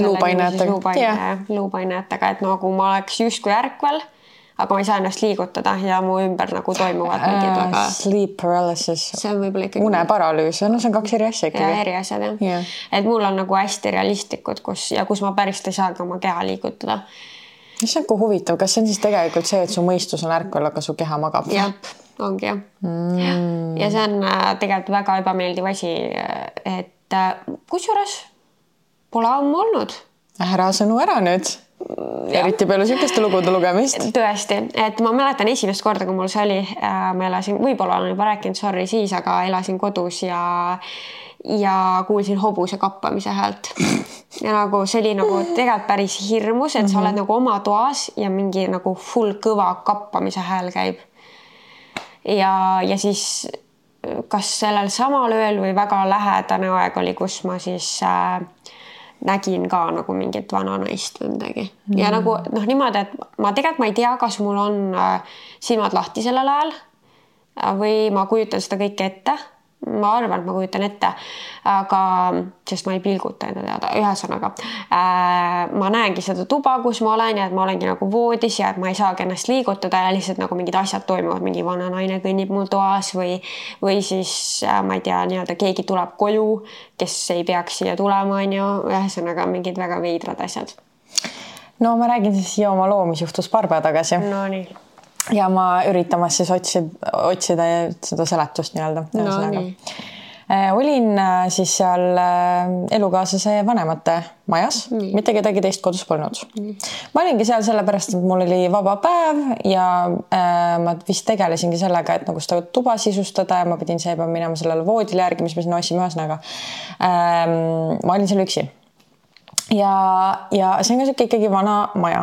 luupainajatega, et nagu ma oleks justkui ärkvel, aga ma ei saa ennast liigutada ja mu ümber nagu toimuvad mingid väga... Sleep paralysis. See on võib-olla ikkagi... Uneparalüüs, no see on 2 eri asja ikkagi. Ja eri asjad, jah. Et mul on nagu hästi realistlikud, kus ma päris ei saagi oma keha liigutada. Mis on huvitav, kas see on siis tegelikult see, et su mõistus on ärkvel, aga su keha magab? Jah, ongi jah. Ja see on tegelikult väga ebameeldiv asi, et kusjuures pole ammu olnud. Ära sõnu ära nüüd. Eriti peale sükeste lugude lugemist. Tõesti, et ma mäletan esimest korda, kui mul see oli, ma elasin, võib-olla olen juba rääkinud, sorry siis, aga elasin kodus ja kuulsin hobuse kappamise häält. Ja nagu see oli nagu tegelikult päris hirmus, et sa oled nagu oma toas ja mingi nagu full kõva kappamise hääl käib. Ja siis kas sellel samal ööl või väga lähedane aeg oli, kus ma siis nägin ka nagu mingit vana naist või midagi. Ja nagu niimoodi, et ma tegelikult ma ei tea, kas mul on silmad lahti sellel ajal või ma kujutan seda kõike ette. Ma arvan, et ma kujutan ette, aga sest ma ei pilguta enda teada. Ühesõnaga, ma näengi seda tuba, kus ma olen ja et ma olengi nagu voodis ja et ma ei saagi ennast liigutada ja lihtsalt nagu mingid asjad toimuvad. Mingi vana naine kõnnib mul toas või siis ma ei tea, nii-öelda keegi tuleb koju, kes ei peaks siia tulema, on ju. Ühesõnaga mingid väga veidrad asjad. No ma räägin siis siia oma loo, mis juhtus paar päeva tagasi. No nii. Ja ma üritamas siis otsida seda seletust nii-öelda. No nii. Olin siis seal elukaaslase vanemate majas, mitte kedagi teist kodus polnud. Ma olingi seal sellepärast, et mul oli vaba päev ja ma vist tegelesingi sellega, et nagu seda tuba sisustada ja ma pidin seeba minema sellele voodile järgi, mis me sinna ossime ühesõnaga. Ma olin seal üksi. Ja see on ka ikkagi vana maja.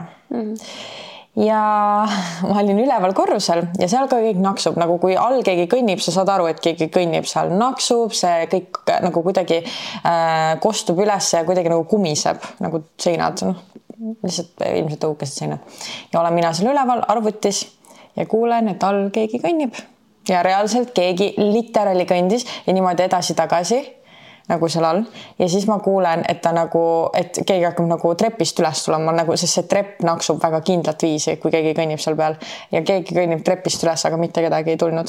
Ja ma olin üleval korrusel ja seal ka kõik naksub, nagu kui all keegi kõnnib, sa saad aru, et keegi kõnnib seal naksub, see kõik nagu kuidagi kostub üles ja kuidagi nagu kumiseb, nagu seinad, lihtsalt ilmselt õukesed seinad. Ja olen mina seal üleval arvutis ja kuulen, et all keegi kõnnib ja reaalselt keegi literaali kõndis ja niimoodi edasi-tagasi nagu seal all. Ja siis ma kuulen, et ta nagu, et keegi hakkab nagu trepist üles tulema, nagu, sest see trepp naksub väga kindlat viisi, kui keegi kõnnib seal peal. Ja keegi kõnnib trepist üles, aga mitte kedagi ei tulnud.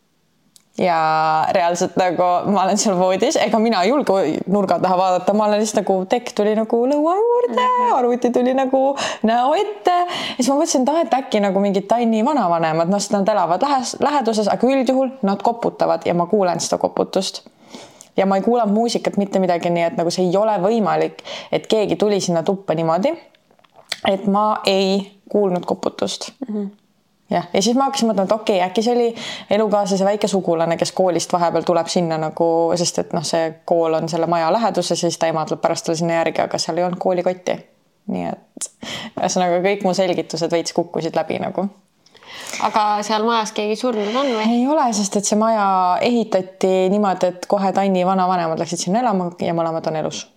Ja reaalselt nagu ma olen seal voodis, ega mina ei julge nurga taha vaadata, ma olen lihtsalt nagu tekk tuli nagu lõua juurde, arvuti tuli nagu näo ette. Ja siis ma mõtlesin, et äkki nagu mingid Taini vanavanemad, nad elavad läheduses, aga üldjuhul nad koputavad ja ma kuulen seda koputust. Ja ma ei kuulanud muusikat mitte midagi, nii et nagu see ei ole võimalik, et keegi tuli sinna tuppa niimoodi, et ma ei kuulnud koputust. Ja siis ma hakkasin mõtlema, et okei, äkki see oli elukaaslase väike sugulane, kes koolist vahepeal tuleb sinna nagu, sest et see kool on selle maja läheduses ja siis ta ema tuleb pärast talle sinna järgi, aga seal ei olnud koolikotti. Nii et ühesõnaga kõik mu selgitused veits kukkusid läbi nagu. Aga seal majas keegi surnud on või? Ei ole, sest et see maja ehitati niimoodi, et kohe Taini vanavanemad läksid sinna elama ja mõlemad on elus.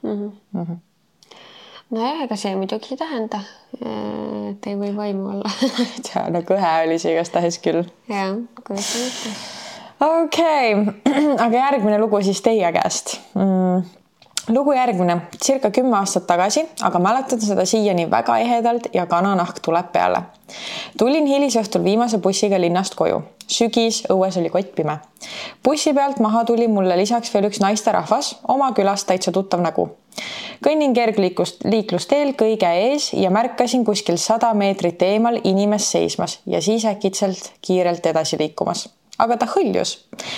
No ega see muidugi tähenda, et ei või vaimu olla. No kõhe oli see igas tähes küll. Jah, kuidas see mõte. Okei, aga järgmine lugu siis teie käest. Lugu järgmine. Circa 10 aastat tagasi, aga mäletan seda siiani väga ehedalt ja kananahk tuleb peale. Tulin hilisõhtul viimase bussiga linnast koju. Sügis, õues oli kott pime. Bussi pealt maha tuli mulle lisaks veel üks naisterahvas, oma külast täitsa tuttav nägu. Kõnnin kergliiklusteel kõige ees ja märkasin kuskil 100 meetrit eemal inimest seismas ja siis äkitselt kiirelt edasi liikumas. Aga ta hõljus.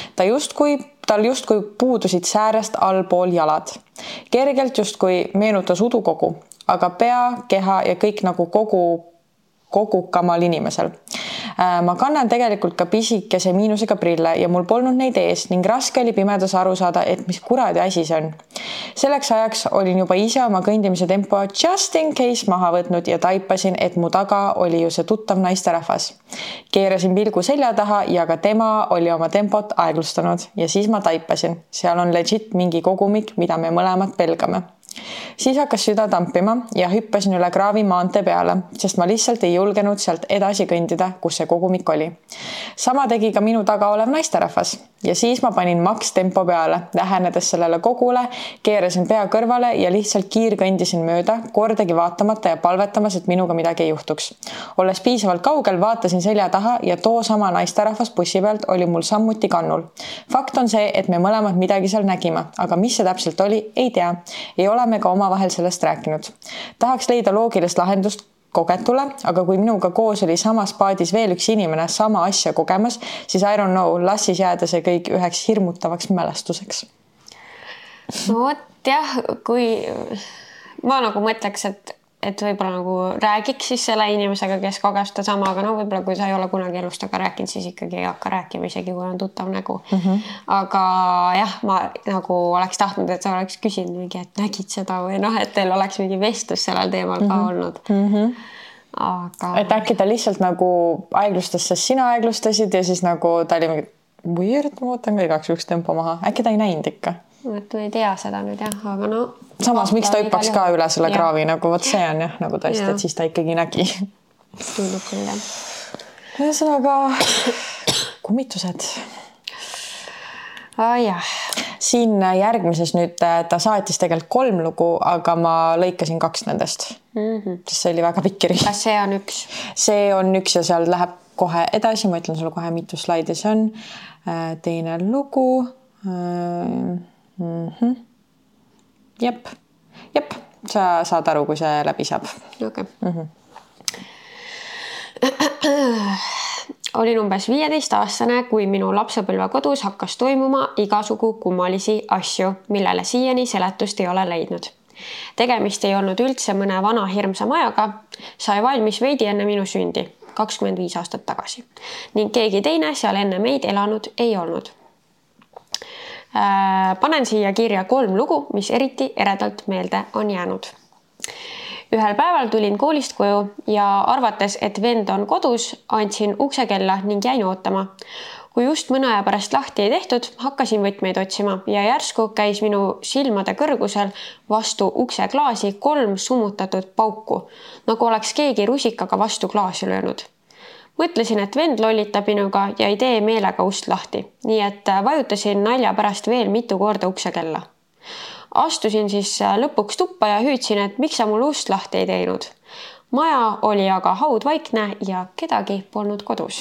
Tal justkui puudusid säärest allpool jalad. Kergelt justkui meenutas udukogu, aga pea, keha ja kõik nagu kogukamal inimesel. Ma kannan tegelikult ka pisikese miinusega prille ja mul polnud neid ees ning raske oli pimedas aru saada, et mis kuradi asi see on. Selleks ajaks olin juba ise oma kõndimise tempo just in case maha võtnud ja taipasin, et mu taga oli ju see tuttav naisterahvas. Keerasin pilgu selja taha ja ka tema oli oma tempot aeglustanud ja siis ma taipasin. Seal on legit mingi kogumik, mida me mõlemad pelgame. Siis hakkas süda tampima ja hüppasin üle kraavi maantee peale, sest ma lihtsalt ei julgenud sealt edasi kõndida, kus see kogumik oli. Sama tegi ka minu taga olev naisterahvas ja siis ma panin maks tempo peale, lähenedes sellele kogule, keerasin pea kõrvale ja lihtsalt kiirkõndisin mööda, kordagi vaatamata ja palvetamas, et minuga midagi ei juhtuks. Olles piisavalt kaugel, vaatasin selja taha ja too sama naisterahvas bussi pealt oli mul sammuti kannul. Fakt on see, et me mõlemad midagi seal nägime, aga mis see täpselt oli, ei tea. Ei ole me ka omavahel sellest rääkinud. Tahaks leida loogilist lahendust kogetule, aga kui minuga koos oli samas paadis veel üks inimene sama asja kogemas, siis I don't know, las siis jääda see kõik üheks hirmutavaks mälestuseks. No vot jah, kui ma nagu mõtleks, et võib-olla nagu räägiks siis selle inimesega, kes koges ta sama, aga no võib-olla kui sa ei ole kunagi elust aga rääkinud, siis ikkagi ei hakka rääkima, isegi kui on tuttav nägu. Aga jah, ma nagu oleks tahtnud, et sa oleks küsinud mingi, et nägid seda või noh, et teil oleks mingi vestlus sellel teemal ka olnud. Aga... Et äkki ta lihtsalt nagu aeglustas, sest sina aeglustasid ja siis nagu ta oli mingi weird, ma võtan ka igaks üks tempo maha. Äkki ta ei näinud ikka? Et ma ei tea seda nüüd jah, aga no... Samas, miks ta hüppaks ka üle selle kraavi, nagu võt see on jah, nagu tõesti, et siis ta ikkagi nägi. Tundub küll jah. Ühesõnaga kummitused. Jah. Siin järgmises nüüd ta saatis tegelikult 3 lugu, aga ma lõikasin 2 nendest. Sest see oli väga pikk kiri. Kas see on üks? See on üks ja seal läheb kohe edasi. Ma ütlen sulle kohe mitu slaidi see on. Teine lugu. Jep, sa saad aru, kui see läbi saab. Okay. Olin umbes 15-aastane, kui minu lapsepõlve kodus hakkas toimuma igasugu kummalisi asju, millele siiani seletust ei ole leidnud. Tegemist ei olnud üldse mõne vana hirmsa majaga, sai valmis veidi enne minu sündi, 25 aastat tagasi, ning keegi teine seal enne meid elanud ei olnud. Panen siia kirja 3 lugu, mis eriti eredalt meelde on jäänud. Ühel päeval tulin koolist koju ja arvates, et vend on kodus, andsin uksekella ning jäin ootama. Kui just mõne aja pärast lahti ei tehtud, hakkasin võtmeid otsima ja järsku käis minu silmade kõrgusel vastu ukse klaasi 3 summutatud pauku, nagu oleks keegi rusikaga vastu klaasi löönud. Mõtlesin, et vend lollitab minuga ja ei tee meelega ust lahti, nii et vajutasin nalja pärast veel mitu korda uksekella. Astusin siis lõpuks tuppa ja hüüdsin, et miks sa mul ust lahti ei teinud. Maja oli aga haudvaikne ja kedagi polnud kodus.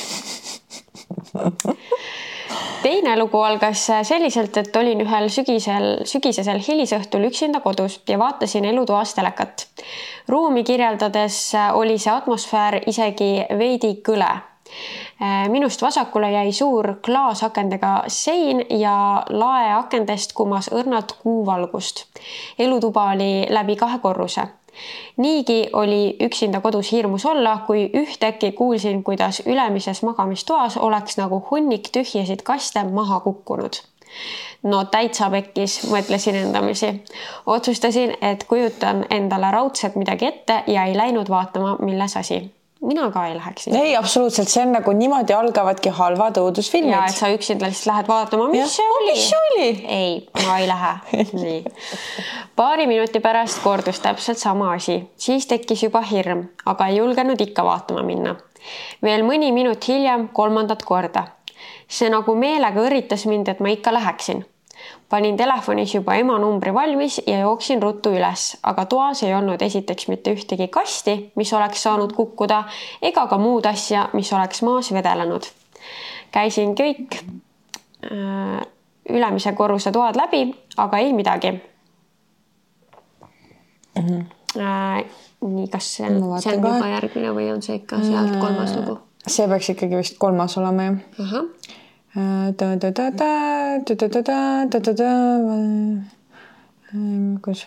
Teine lugu algas selliselt, et olin ühel sügisesel hilisõhtul üksinda kodus ja vaatasin elutoas telekat. Ruumi kirjeldades oli see atmosfäär isegi veidi kõle. Minust vasakule jäi suur klaasakendega sein ja laeakendest kumas õrnalt kuuvalgust. Elutuba oli läbi 2 korruse. Niigi oli üksinda kodus hirmus olla, kui ühtäkki kuulsin, kuidas ülemises magamistoas oleks nagu hunnik tühjesid kaste maha kukkunud. No täitsa pekkis, mõtlesin endamisi. Otsustasin, et kujutan endale raudselt midagi ette ja ei läinud vaatama, milles asi. Mina ka ei läheks. Ei, absoluutselt. See on nagu niimoodi algavadki halvad õudusfilmid. Ja, et sa üksinda lihtsalt lähed vaatama, mis see oli? Ei, ma ei lähe. Nii. Paari minuti pärast kordus täpselt sama asi. Siis tekkis juba hirm, aga ei julgenud ikka vaatama minna. Veel mõni minut hiljem 3. korda. See nagu meelega õritas mind, et ma ikka läheksin. Panin telefonis juba ema numbri valmis ja jooksin ruttu üles, aga toas ei olnud esiteks mitte ühtegi kasti, mis oleks saanud kukkuda, ega ka muud asja, mis oleks maas vedelenud. Käisin kõik ülemise korruse toad läbi, aga ei midagi. Nii, kas see on juba järgmine või on see ikka sealt 3. lugu? See peaks ikkagi vist 3. olema, jah. Aha. Kus?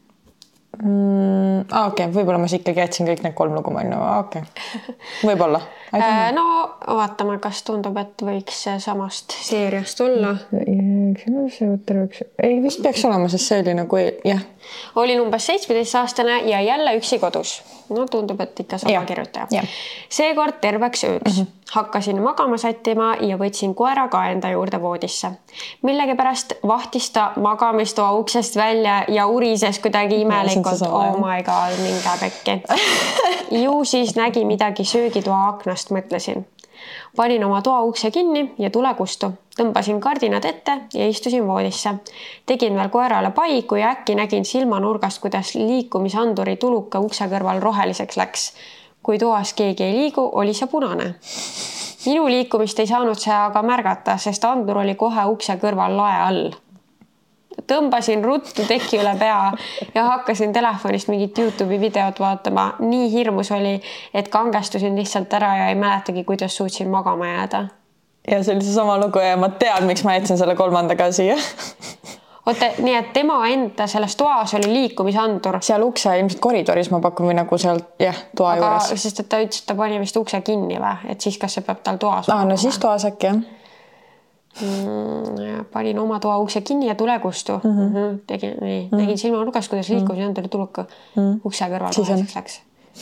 Okei, võib-olla ma ikkagi jätsin kõik need 3 lugu, okei. Võib-olla. No vaatame, kas tundub, et võiks samast seeriast olla. Ei, vist peaks olema, sest see oli nagu, jah. Olin umbes 17-aastane ja jälle üksi kodus. No tundub, et ikka sama kirjutaja. Seekord terveks ööks. Hakkasin magama sättima ja võtsin koera ka enda juurde voodisse. Millegipärast vahtis ta magamistoa uksest välja ja urises kuidagi imelikult. Oh my god, minge pekki. Ju siis nägi midagi söögitoa aknast, mõtlesin. Panin oma toa ukse kinni ja tule kustu. Tõmbasin kardinad ette ja istusin voodisse. Tegin veel koerale pai, kui äkki nägin silmanurgast, kuidas liikumisanduri tuluka ukse kõrval roheliseks läks. Kui toas keegi ei liigu, oli see punane. Minu liikumist ei saanud see aga märgata, sest andur oli kohe ukse kõrval lae all. Tõmbasin ruttu teki üle pea ja hakkasin telefonist mingit YouTube'i videot vaatama. Nii hirmus oli, et kangestusin lihtsalt ära ja ei mäletagi, kuidas suutsin magama jääda. Ja see oli see sama lugu ja ma tean, miks ma jätsin selle 3. ka siia. Oota, nii et tema enda selles toas oli liikumisandur. Seal ukse ilmselt koridoris ma pakun või nagu seal, toa juures. Aga sest et ta ütles, et ta pani vist ukse kinni või? Et siis kas see peab tal toas? No siis toas äkki, jah. Panin oma toa ukse kinni ja tule kustu. Tegin silmanurgast, kuidas liikumisandur tuluka ukse kõrval roheliseks läks.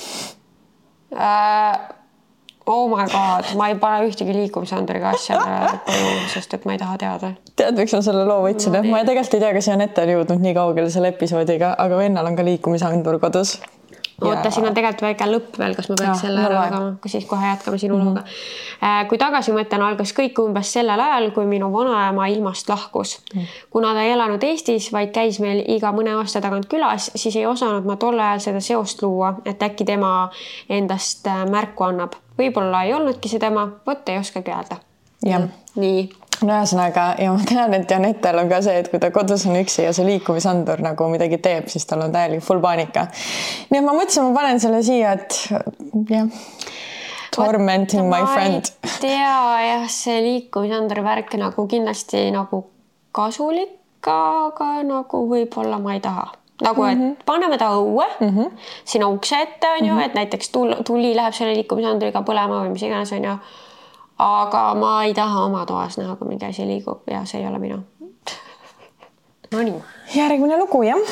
Oh my god, ma ei pane ühtegi liikumisanduriga asja koju, sest et ma ei taha teada. Tead, miks ma selle loo võtsin? Ma tegelikult ei tea, kas Janette on jõudnud nii kaugele selle episoodiga, aga vennal on ka liikumisandur kodus. Oota, siin on tegelikult väike lõpp veel, kas ma peaks selle ära jagama, kui siis kohe jätkame sinu looga. Kui tagasi mõtlen, algas kõik umbes sellel ajal, kui minu vanaema ilmast lahkus. Kuna ta ei elanud Eestis, vaid käis meil iga mõne aasta tagant külas, siis ei osanud ma tol ajal seda seost luua, et äkki tema endast märku annab. Võib-olla ei olnudki see tema, võt ei oskagi öelda. Nii. No ühesõnaga, ja ma tean, et Janettel on ka see, et kui ta kodus on üksi ja see liikumisandur nagu midagi teeb, siis tal on täielik full paanika. Nii et ma mõtlesin, ma panen selle siia, et tormenting my friend. Ma ei tea, jah, see liikumisanduri värk nagu kindlasti nagu kasulik, aga nagu võib-olla ma ei taha. Nagu, et paneme ta õue, sinna ukse ette on ju, et näiteks tuli läheb selle liikumisanduriga põlema või mis iganes on ju. Aga ma ei taha oma toas näha, kui mingi asi liigub ja see ei ole minu. No nii. Järgmine lugu, jah?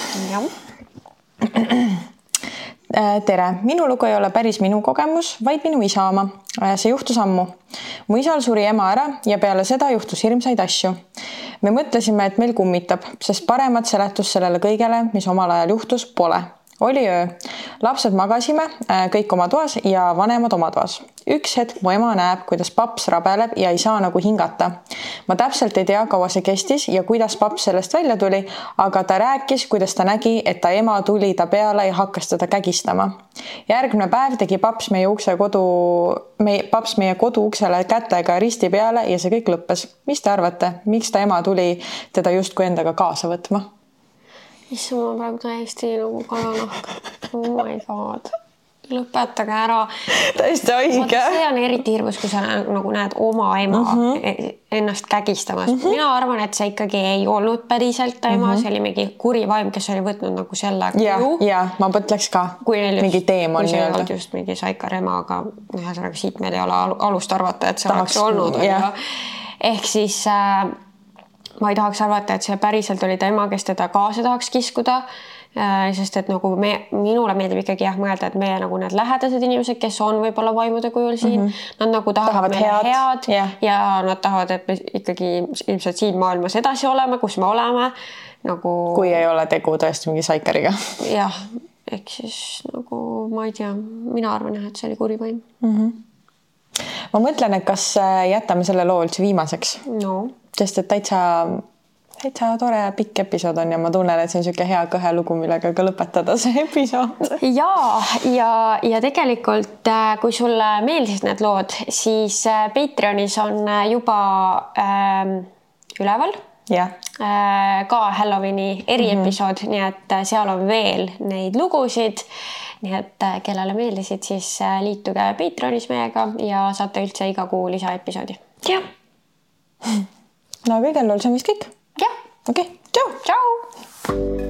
Tere, minu lugu ei ole päris minu kogemus, vaid minu isa oma. See juhtus ammu. Mu isal suri ema ära ja peale seda juhtus hirmsaid asju. Me mõtlesime, et meil kummitab, sest paremat seletust sellele kõigele, mis omal ajal juhtus, pole. Oli öö. Lapsed magasime kõik oma toas ja vanemad oma toas. Üks hetk mu ema näeb, kuidas paps rabeleb ja ei saa nagu hingata. Ma täpselt ei tea, kaua see kestis ja kuidas paps sellest välja tuli, aga ta rääkis, kuidas ta nägi, et ta ema tuli ta peale ja hakkas teda kägistama. Järgmine päev tegi paps meie kodu uksele kätega risti peale ja see kõik lõppes. Mis te arvate, miks ta ema tuli teda justkui endaga kaasa võtma? Issa, ma praegu täiesti nagu kalanahk. Oh my god. Lõpetage ära. Täiesti õige. See on eriti hirmus, kui sa nagu näed oma ema ennast kägistamas. Mina arvan, et see ikkagi ei olnud päriselt ta ema. See oli mingi kuri vaim, kes oli võtnud nagu selle kuju. Ja, ma mõtleks ka. Mingi teemon. Kui see ei olnud just mingi saikar ema, aga ühesõnaga siit meil ei ole alust arvata, et see oleks olnud. Ehk siis... Ma ei tahaks arvata, et see päriselt oli ta ema, kes teda kaasa tahaks kiskuda, sest et nagu minule meeldib ikkagi mõelda, et meie nagu need lähedased inimesed, kes on võib-olla vaimude kujul siin, nad nagu tahavad meile head ja nad tahavad, et me ikkagi ilmselt siin maailmas edasi oleme, kus me oleme. Nagu... Kui ei ole tegu tõesti mingi saikariga. Jah, ehk siis nagu ma ei tea, mina arvan, et see oli kuri vaim. Ma mõtlen, et kas jätame selle loo üldse viimaseks. No. Sest et täitsa täitsa tore pikk episood on ja ma tunnen, et see on siuke hea kõhe lugu, millega ka lõpetada see episood. ja tegelikult, kui sulle meeldisid need lood, siis Patreonis on juba üleval ka Halloweeni eriepisood, nii et seal on veel neid lugusid. Nii et kellele meeldisid, siis liituge Patreonis meiega ja saate üldse iga kuu lisaepisoodi. Jah. No kõigel lool, see on vist kõik. Jah. Okei, tšau! Tšau!